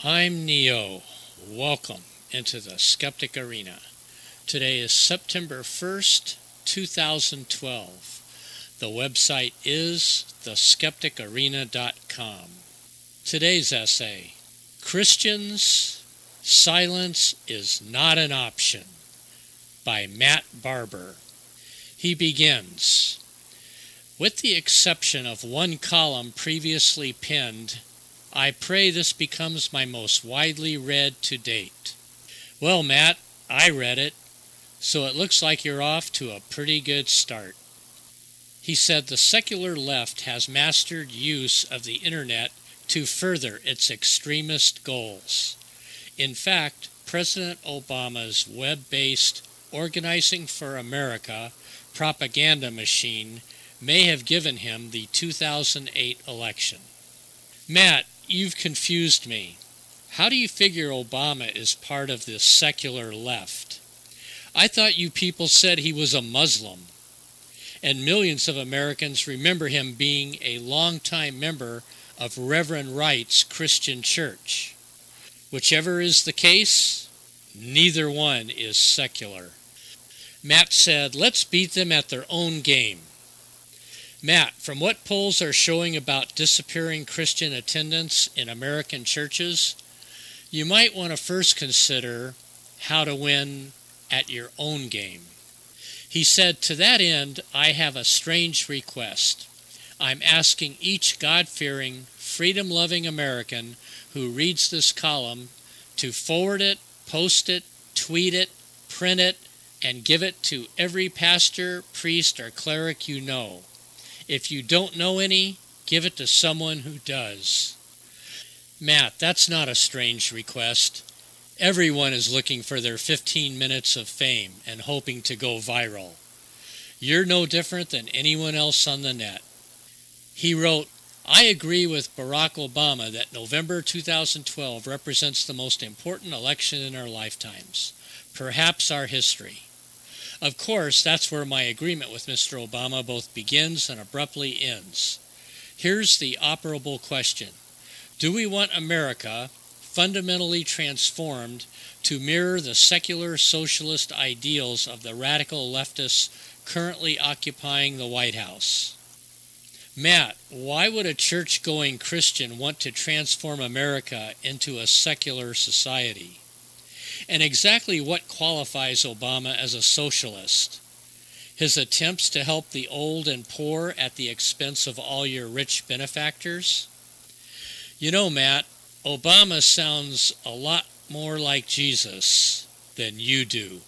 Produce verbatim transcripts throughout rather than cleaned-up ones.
I'm Neo. Welcome into the Skeptic Arena. Today is September first, two thousand twelve. The website is the skeptic arena dot com. Today's essay, Christians, Silence is Not an Option, by Matt Barber. He begins, with the exception of one column previously penned, I pray this becomes my most widely read to date. Well, Matt, I read it, so it looks like you're off to a pretty good start. He said the secular left has mastered use of the internet to further its extremist goals. In fact, President Obama's web-based Organizing for America propaganda machine may have given him the two thousand eight election. Matt, you've confused me. How do you figure Obama is part of this secular left? I thought you people said he was a Muslim, and millions of Americans remember him being a longtime member of Reverend Wright's Christian Church. Whichever is the case, neither one is secular. Matt said, let's beat them at their own game. Matt, from what polls are showing about disappearing Christian attendance in American churches, you might want to first consider how to win at your own game. He said, to that end, I have a strange request. I'm asking each God-fearing, freedom-loving American who reads this column to forward it, post it, tweet it, print it, and give it to every pastor, priest, or cleric you know. If you don't know any, give it to someone who does. Matt, that's not a strange request. Everyone is looking for their fifteen minutes of fame and hoping to go viral. You're no different than anyone else on the net. He wrote, I agree with Barack Obama that November two thousand twelve represents the most important election in our lifetimes, perhaps our history. Of course, that's where my agreement with Mister Obama both begins and abruptly ends. Here's the operable question. Do we want America fundamentally transformed to mirror the secular socialist ideals of the radical leftists currently occupying the White House? Matt, why would a church-going Christian want to transform America into a secular society? And exactly what qualifies Obama as a socialist? His attempts to help the old and poor at the expense of all your rich benefactors? You know, Matt, Obama sounds a lot more like Jesus than you do.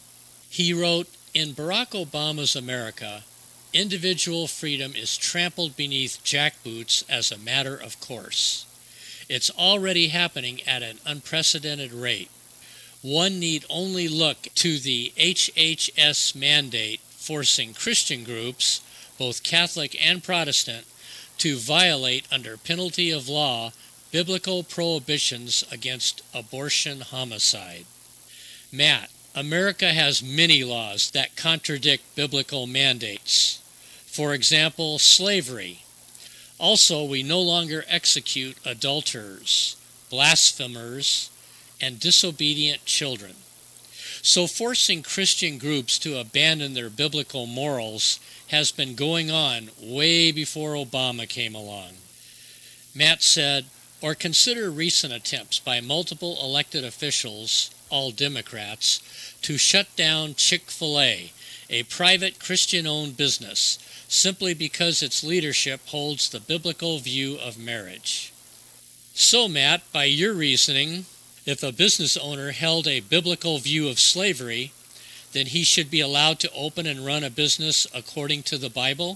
He wrote, in Barack Obama's America, individual freedom is trampled beneath jackboots as a matter of course. It's already happening at an unprecedented rate. One need only look to the H H S mandate forcing Christian groups, both Catholic and Protestant, to violate under penalty of law biblical prohibitions against abortion homicide. Matt, America has many laws that contradict biblical mandates. For example, slavery. Also, we no longer execute adulterers, blasphemers, and disobedient children. So forcing Christian groups to abandon their biblical morals has been going on way before Obama came along. Matt said, or consider recent attempts by multiple elected officials, all Democrats, to shut down Chick-fil-A, a private Christian-owned business, simply because its leadership holds the biblical view of marriage. So, Matt, by your reasoning, if a business owner held a biblical view of slavery, then he should be allowed to open and run a business according to the Bible?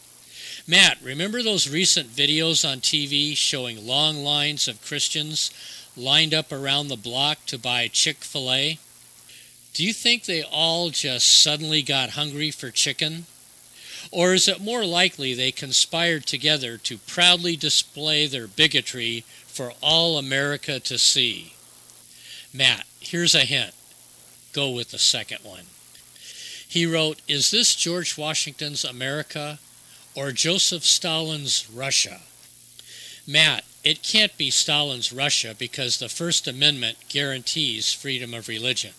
Matt, remember those recent videos on T V showing long lines of Christians lined up around the block to buy Chick-fil-A? Do you think they all just suddenly got hungry for chicken? Or is it more likely they conspired together to proudly display their bigotry for all America to see? Matt, here's a hint. Go with the second one. He wrote, is this George Washington's America or Joseph Stalin's Russia? Matt, It can't be Stalin's Russia because the First Amendment guarantees freedom of religion.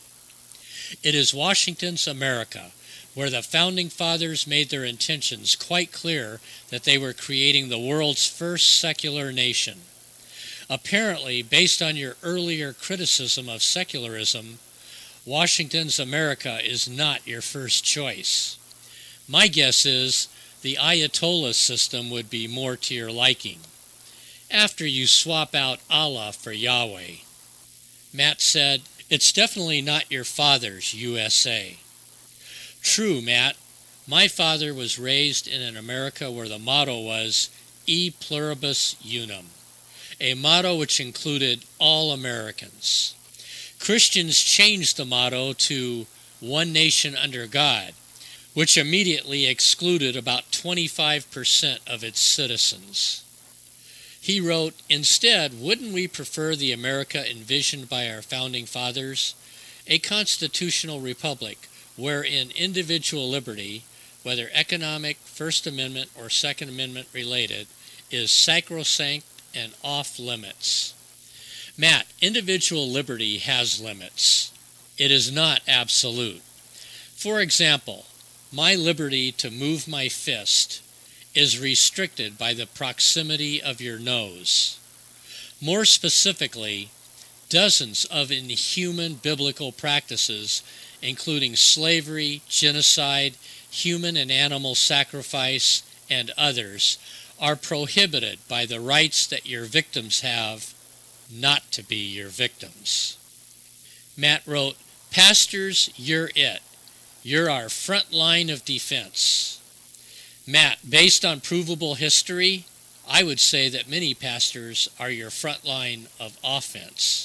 It is Washington's America, where the Founding Fathers made their intentions quite clear that they were creating the world's first secular nation. Apparently, based on your earlier criticism of secularism, Washington's America is not your first choice. My guess is the Ayatollah system would be more to your liking, after you swap out Allah for Yahweh. Matt said, "It's definitely not your father's U S A. True, Matt. My father was raised in an America where the motto was E pluribus unum, a motto which included all Americans. Christians changed the motto to One Nation Under God, which immediately excluded about twenty-five percent of its citizens." He wrote, "Instead, wouldn't we prefer the America envisioned by our Founding Fathers? A constitutional republic wherein individual liberty, whether economic, First Amendment, or Second Amendment related, is sacrosanct and off limits." Matt, individual liberty has limits. It is not absolute. For example, my liberty to move my fist is restricted by the proximity of your nose. More specifically, dozens of inhuman biblical practices, including slavery, genocide, human and animal sacrifice, and others, are prohibited by the rights that your victims have not to be your victims. Matt wrote, "Pastors, you're it. You're our front line of defense." Matt, based on provable history, I would say that many pastors are your front line of offense.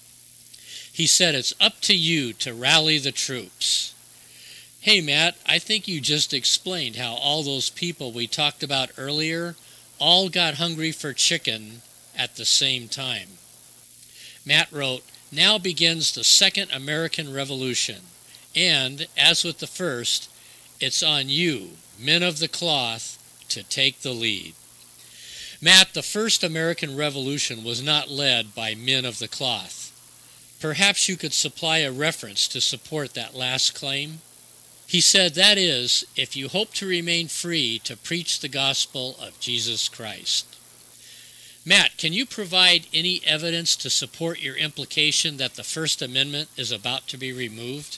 He said, "It's up to you to rally the troops." Hey Matt, I think you just explained how all those people we talked about earlier all got hungry for chicken at the same time. Matt wrote, "Now begins the Second American Revolution, and, as with the first, it's on you, men of the cloth, to take the lead." Matt, the first American Revolution was not led by men of the cloth. Perhaps you could supply a reference to support that last claim? He said, that is, if you hope to remain free to preach the gospel of Jesus Christ. Matt, can you provide any evidence to support your implication that the First Amendment is about to be removed?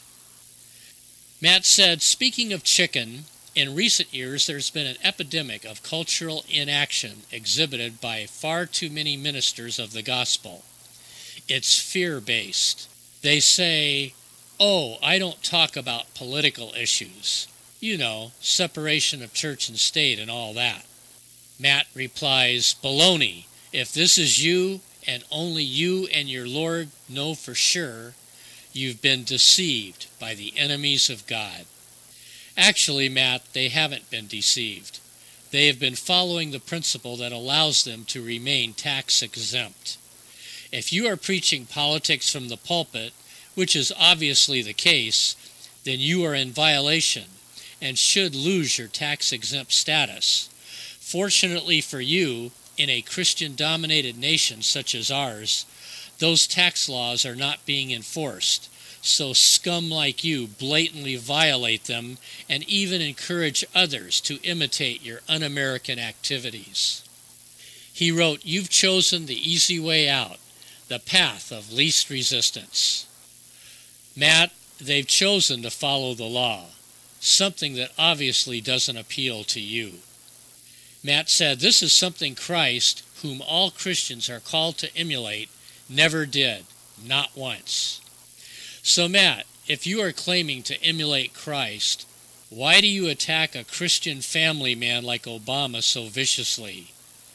Matt said, "Speaking of chicken, in recent years there's been an epidemic of cultural inaction exhibited by far too many ministers of the gospel. It's fear-based. They say, 'Oh, I don't talk about political issues. You know, separation of church and state and all that.'" Matt replies, "Baloney. If this is you, and only you and your Lord know for sure, you've been deceived by the enemies of God." Actually, Matt, they haven't been deceived. They have been following the principle that allows them to remain tax exempt. If you are preaching politics from the pulpit, which is obviously the case, then you are in violation and should lose your tax exempt status. Fortunately for you, in a Christian-dominated nation such as ours, those tax laws are not being enforced, so scum like you blatantly violate them and even encourage others to imitate your un-American activities. He wrote, "You've chosen the easy way out, the path of least resistance." Matt, they've chosen to follow the law, something that obviously doesn't appeal to you. Matt said, "This is something Christ, whom all Christians are called to emulate, never did, not once." So Matt, if you are claiming to emulate Christ, why do you attack a Christian family man like Obama so viciously?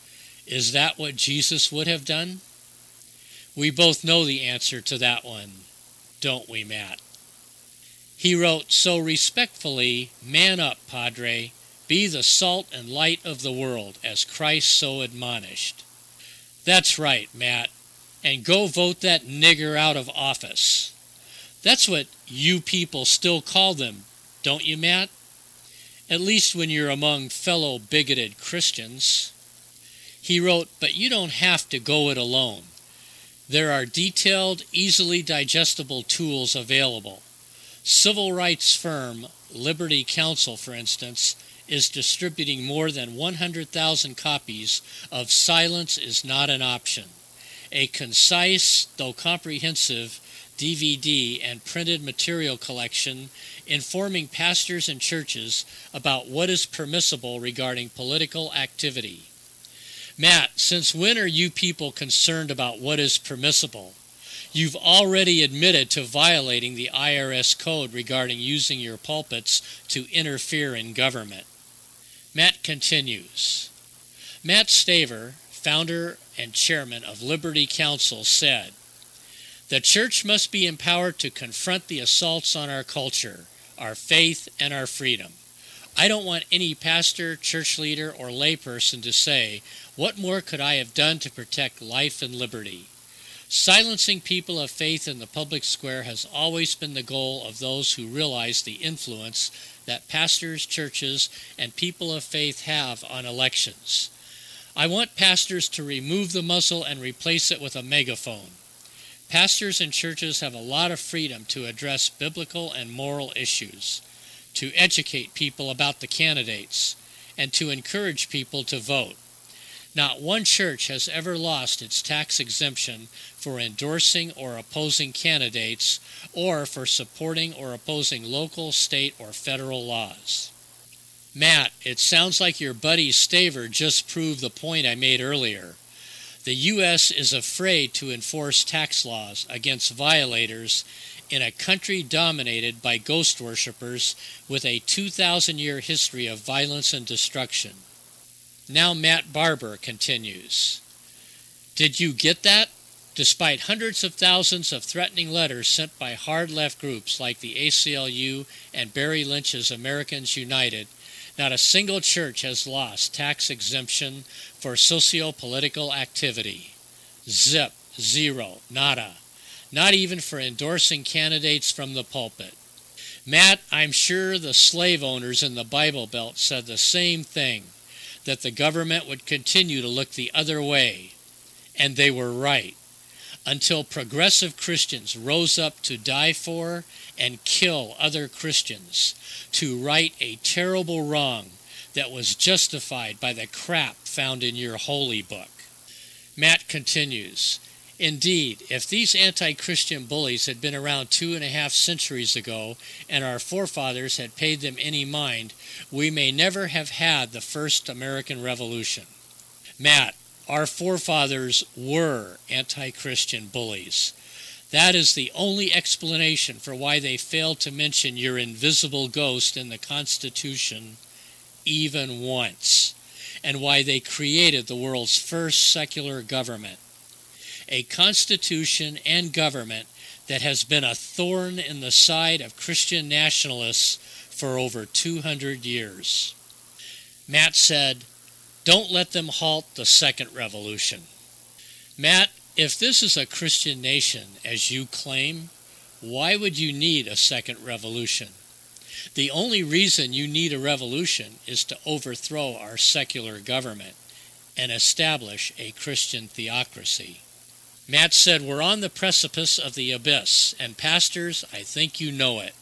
Is that what Jesus would have done? We both know the answer to that one, don't we, Matt? He wrote, "So respectfully, man up, Padre. Be the salt and light of the world, as Christ so admonished." That's right, Matt. And go vote that nigger out of office. That's what you people still call them, don't you, Matt? At least when you're among fellow bigoted Christians. He wrote, "But you don't have to go it alone. There are detailed, easily digestible tools available. Civil rights firm Liberty Counsel, for instance, is distributing more than one hundred thousand copies of Silence is Not an Option, a concise, though comprehensive, D V D and printed material collection informing pastors and churches about what is permissible regarding political activity." Matt, since when are you people concerned about what is permissible? You've already admitted to violating the I R S code regarding using your pulpits to interfere in government. Matt continues. Matt Staver, founder and chairman of Liberty Counsel, said, "The church must be empowered to confront the assaults on our culture, our faith, and our freedom. I don't want any pastor, church leader, or layperson to say, 'What more could I have done to protect life and liberty?' Silencing people of faith in the public square has always been the goal of those who realize the influence that pastors, churches, and people of faith have on elections. I want pastors to remove the muzzle and replace it with a megaphone. Pastors and churches have a lot of freedom to address biblical and moral issues, to educate people about the candidates, and to encourage people to vote. Not one church has ever lost its tax exemption for endorsing or opposing candidates or for supporting or opposing local, state, or federal laws." Matt, it sounds like your buddy Staver just proved the point I made earlier. The U S is afraid to enforce tax laws against violators in a country dominated by ghost worshippers with a two thousand year history of violence and destruction. Now Matt Barber continues. "Did you get that? Despite hundreds of thousands of threatening letters sent by hard left groups like the A C L U and Barry Lynch's Americans United, not a single church has lost tax exemption for socio-political activity. Zip, zero, nada. Not even for endorsing candidates from the pulpit. Matt, I'm sure the slave owners in the Bible Belt said the same thing, that the government would continue to look the other way. And they were right, until progressive Christians rose up to die for and kill other Christians, to right a terrible wrong that was justified by the crap found in your holy book." Matt continues, "Indeed, if these anti-Christian bullies had been around two and a half centuries ago and our forefathers had paid them any mind, we may never have had the first American Revolution." Matt, our forefathers were anti-Christian bullies. That is the only explanation for why they failed to mention your invisible ghost in the Constitution even once, and why they created the world's first secular government. A constitution and government that has been a thorn in the side of Christian nationalists for over two hundred years. Matt said, "Don't let them halt the second revolution." Matt, if this is a Christian nation, as you claim, why would you need a second revolution? The only reason you need a revolution is to overthrow our secular government and establish a Christian theocracy. Matt said, "We're on the precipice of the abyss, and pastors, I think you know it."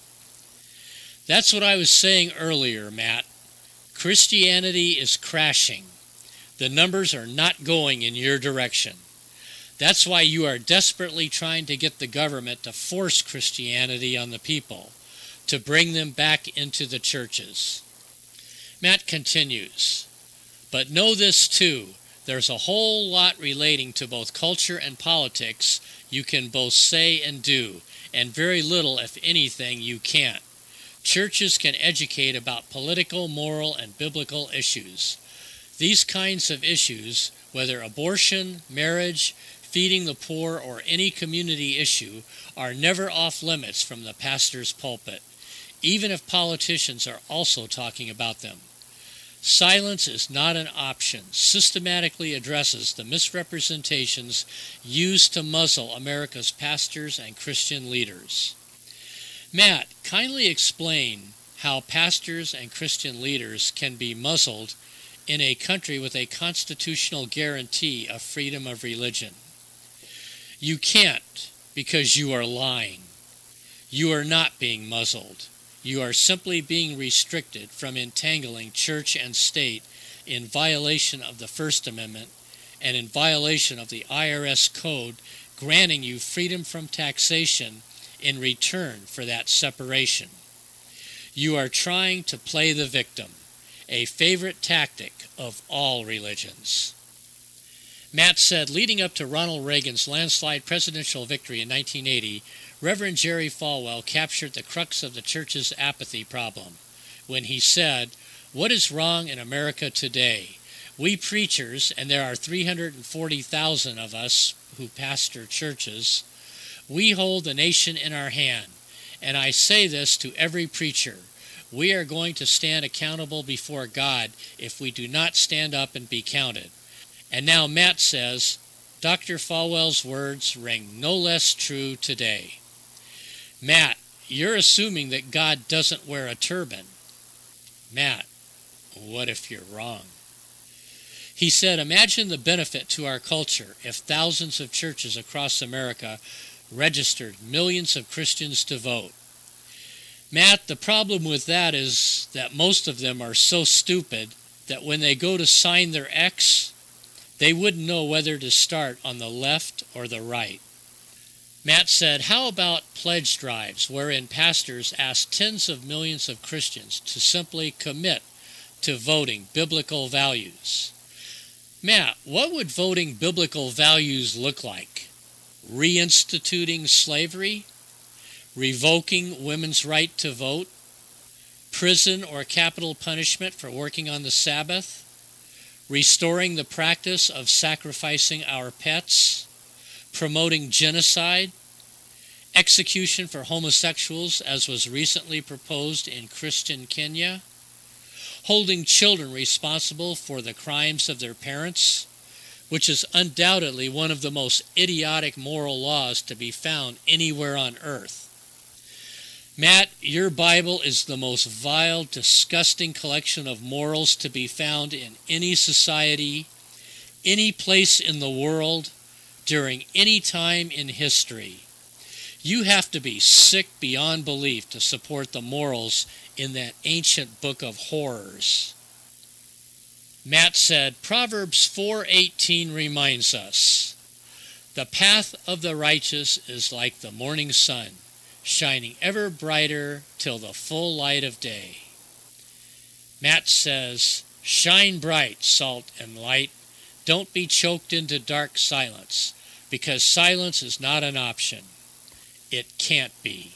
That's what I was saying earlier, Matt. Christianity is crashing. The numbers are not going in your direction. That's why you are desperately trying to get the government to force Christianity on the people, to bring them back into the churches. Matt continues, "But know this too, there's a whole lot relating to both culture and politics you can both say and do, and very little, if anything, you can't. Churches can educate about political, moral, and biblical issues. These kinds of issues, whether abortion, marriage, feeding the poor, or any community issue, are never off limits from the pastor's pulpit, even if politicians are also talking about them. Silence is not an option systematically addresses the misrepresentations used to muzzle America's pastors and Christian leaders." Matt, kindly explain how pastors and Christian leaders can be muzzled in a country with a constitutional guarantee of freedom of religion. You can't because you are lying. You are not being muzzled. You are simply being restricted from entangling church and state in violation of the First Amendment and in violation of the I R S code granting you freedom from taxation in return for that separation. You are trying to play the victim, a favorite tactic of all religions. Matt said, leading up to Ronald Reagan's landslide presidential victory in nineteen eighty, Reverend Jerry Falwell captured the crux of the church's apathy problem when he said, "What is wrong in America today? We preachers, and there are three hundred forty thousand of us who pastor churches, we hold the nation in our hand. And I say this to every preacher. We are going to stand accountable before God if we do not stand up and be counted." And now Matt says, Doctor Falwell's words ring no less true today. Matt, you're assuming that God doesn't wear a turban. Matt, what if you're wrong? He said, imagine the benefit to our culture if thousands of churches across America registered millions of Christians to vote. Matt, the problem with that is that most of them are so stupid that when they go to sign their X, they wouldn't know whether to start on the left or the right. Matt said, how about pledge drives wherein pastors ask tens of millions of Christians to simply commit to voting biblical values? Matt, what would voting biblical values look like? Reinstituting slavery? Revoking women's right to vote? Prison or capital punishment for working on the Sabbath? Restoring the practice of sacrificing our pets? Promoting genocide? Execution for homosexuals, as was recently proposed in Christian Kenya? Holding children responsible for the crimes of their parents, which is undoubtedly one of the most idiotic moral laws to be found anywhere on earth. Matt, your Bible is the most vile, disgusting collection of morals to be found in any society, any place in the world, during any time in history. You have to be sick beyond belief to support the morals in that ancient book of horrors. Matt said, Proverbs four eighteen reminds us, the path of the righteous is like the morning sun, shining ever brighter till the full light of day. Matt says, shine bright, salt and light. Don't be choked into dark silence, because silence is not an option. It can't be.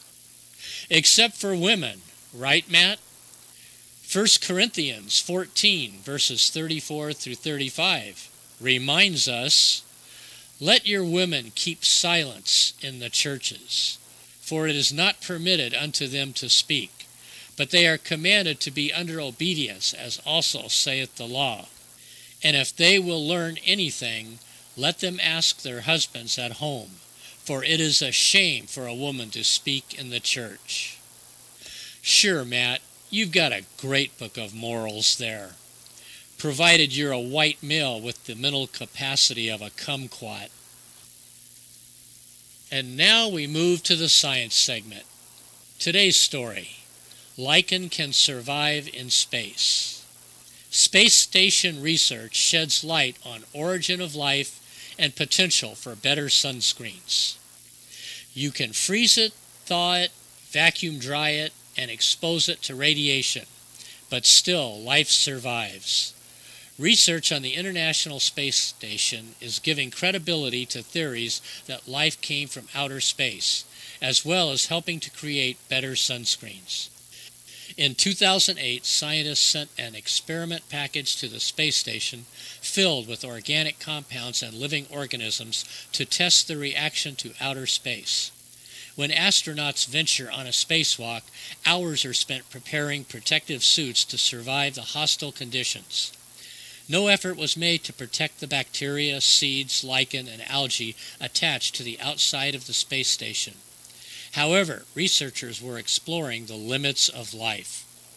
Except for women, right, Matt? First Corinthians fourteen, verses thirty-four through thirty-five, reminds us, let your women keep silence in the churches, for it is not permitted unto them to speak, but they are commanded to be under obedience, as also saith the law. And if they will learn anything, let them ask their husbands at home, for it is a shame for a woman to speak in the church. Sure, Matt, you've got a great book of morals there, provided you're a white male with the mental capacity of a kumquat. And now we move to the science segment. Today's story, lichen can survive in space. Space station research sheds light on origin of life and potential for better sunscreens. You can freeze it, thaw it, vacuum dry it, and expose it to radiation, but still life survives. Research on the International Space Station is giving credibility to theories that life came from outer space, as well as helping to create better sunscreens. In two thousand eight, scientists sent an experiment package to the space station filled with organic compounds and living organisms to test the reaction to outer space. When astronauts venture on a spacewalk, hours are spent preparing protective suits to survive the hostile conditions. No effort was made to protect the bacteria, seeds, lichen, and algae attached to the outside of the space station. However, researchers were exploring the limits of life.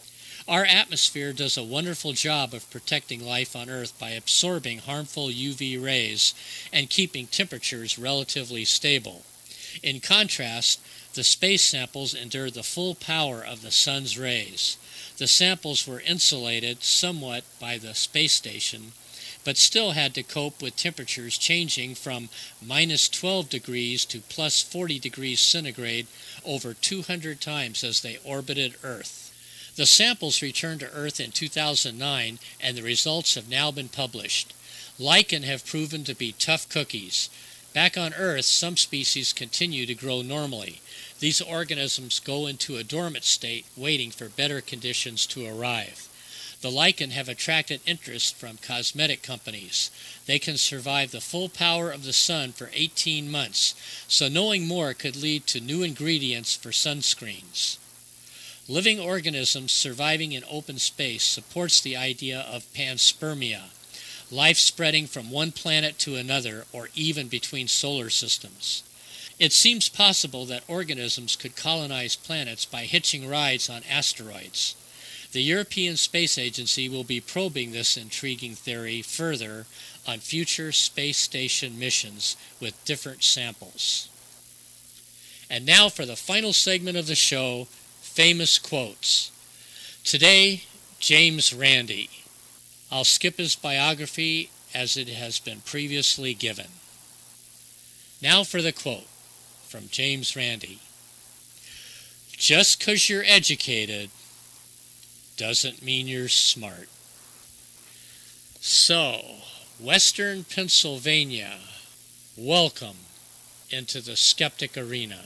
Our atmosphere does a wonderful job of protecting life on Earth by absorbing harmful U V rays and keeping temperatures relatively stable. In contrast, the space samples endured the full power of the sun's rays. The samples were insulated somewhat by the space station, but still had to cope with temperatures changing from minus twelve degrees to plus forty degrees centigrade over two hundred times as they orbited Earth. The samples returned to Earth in two thousand nine, and the results have now been published. Lichen have proven to be tough cookies. Back on Earth, some species continue to grow normally. These organisms go into a dormant state, waiting for better conditions to arrive. The lichen have attracted interest from cosmetic companies. They can survive the full power of the sun for eighteen months, so knowing more could lead to new ingredients for sunscreens. Living organisms surviving in open space supports the idea of panspermia, life spreading from one planet to another or even between solar systems. It seems possible that organisms could colonize planets by hitching rides on asteroids. The European Space Agency will be probing this intriguing theory further on future space station missions with different samples. And now for the final segment of the show, famous quotes. Today, James Randi. I'll skip his biography as it has been previously given. Now for the quote from James Randi. Just 'cause you're educated doesn't mean you're smart. So, Western Pennsylvania, welcome into the skeptic arena.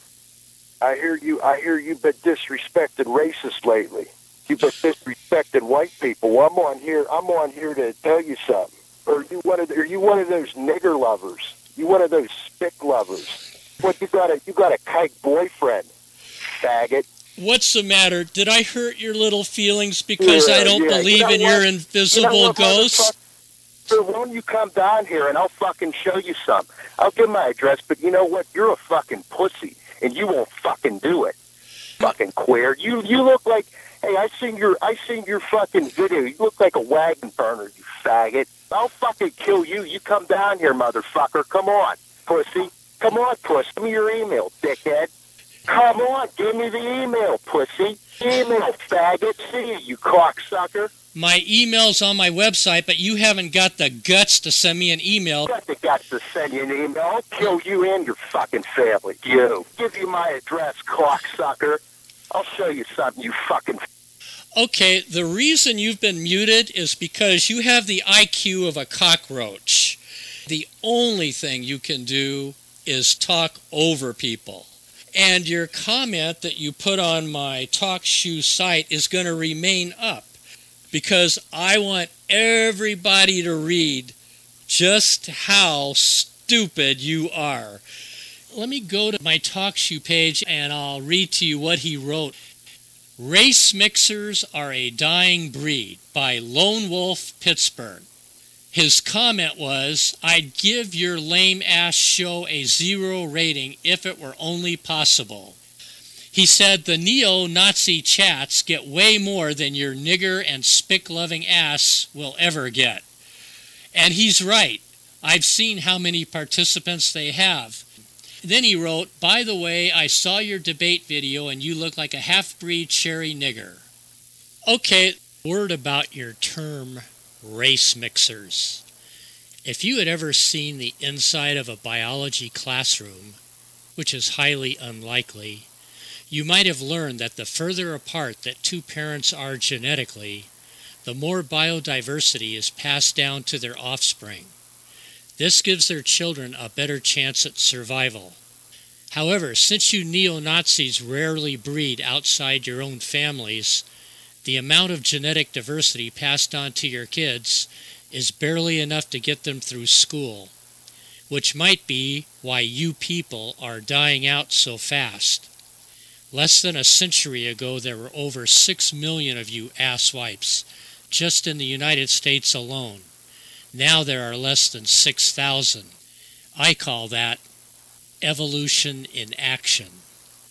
I hear you. I hear you've been disrespected racist lately. You've been disrespected white people. Well, I'm on here. I'm on here to tell you something. Are you one of? The, are you one of those nigger lovers? You one of those spick lovers? What you got? A you got a kike boyfriend, faggot. What's the matter? Did I hurt your little feelings because yeah, I don't yeah. believe you know in what? your invisible you know what, ghosts? So why don't you come down here and I'll fucking show you some? I'll give my address, but you know what? You're a fucking pussy, and you won't fucking do it. Fucking queer. You you look like. Hey, I seen your I seen your fucking video. You look like a wagon burner, you faggot. I'll fucking kill you. You come down here, motherfucker. Come on, pussy. Come on, pussy. Give me your email, dickhead. Come on, give me the email, pussy. Email, faggot. See you, you cocksucker. My email's on my website, but you haven't got the guts to send me an email. Got the guts to send you an email. I'll kill you and your fucking family. You. Give you my address, cocksucker. I'll show you something, you fucking... Okay, the reason you've been muted is because you have the I Q of a cockroach. The only thing you can do is talk over people. And your comment that you put on my TalkShoe site is going to remain up because I want everybody to read just how stupid you are. Let me go to my TalkShoe page and I'll read to you what he wrote. Race Mixers Are a Dying Breed by Lone Wolf Pittsburgh. His comment was, I'd give your lame-ass show a zero rating if it were only possible. He said the neo-Nazi chats get way more than your nigger and spick-loving ass will ever get. And he's right. I've seen how many participants they have. Then he wrote, by the way, I saw your debate video and you look like a half-breed cherry nigger. Okay, word about your term race mixers. If you had ever seen the inside of a biology classroom, which is highly unlikely, you might have learned that the further apart that two parents are genetically, the more biodiversity is passed down to their offspring. This gives their children a better chance at survival. However, since you neo-Nazis rarely breed outside your own families, the amount of genetic diversity passed on to your kids is barely enough to get them through school, which might be why you people are dying out so fast. Less than a century ago, there were over six million of you asswipes, just in the United States alone. Now there are less than six thousand. I call that evolution in action.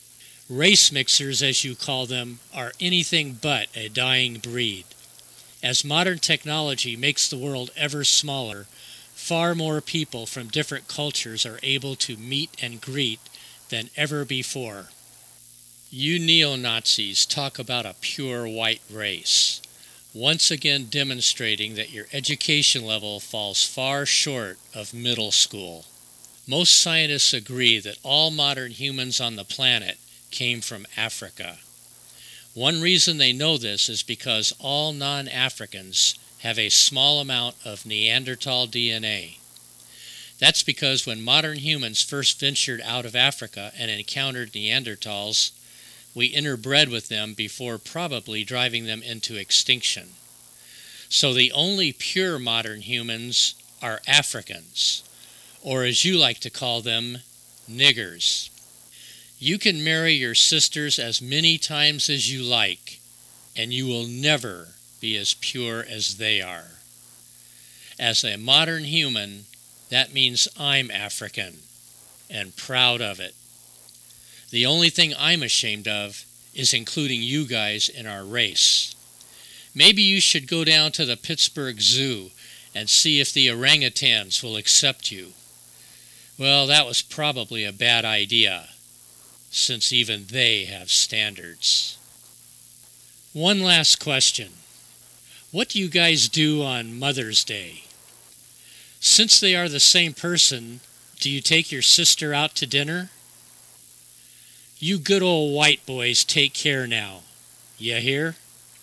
Race mixers, as you call them, are anything but a dying breed. As modern technology makes the world ever smaller, far more people from different cultures are able to meet and greet than ever before. You neo-Nazis talk about a pure white race, once again demonstrating that your education level falls far short of middle school. Most scientists agree that all modern humans on the planet came from Africa. One reason they know this is because all non-Africans have a small amount of Neanderthal D N A. That's because when modern humans first ventured out of Africa and encountered Neanderthals, we interbred with them before probably driving them into extinction. So the only pure modern humans are Africans, or as you like to call them, niggers. You can marry your sisters as many times as you like, and you will never be as pure as they are. As a modern human, that means I'm African, and proud of it. The only thing I'm ashamed of is including you guys in our race. Maybe you should go down to the Pittsburgh Zoo and see if the orangutans will accept you. Well, that was probably a bad idea, since even they have standards. One last question. What do you guys do on Mother's Day? Since they are the same person, do you take your sister out to dinner? You good old white boys take care now. You hear?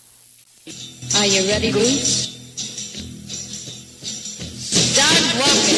Are you ready, Bruce? Start walking.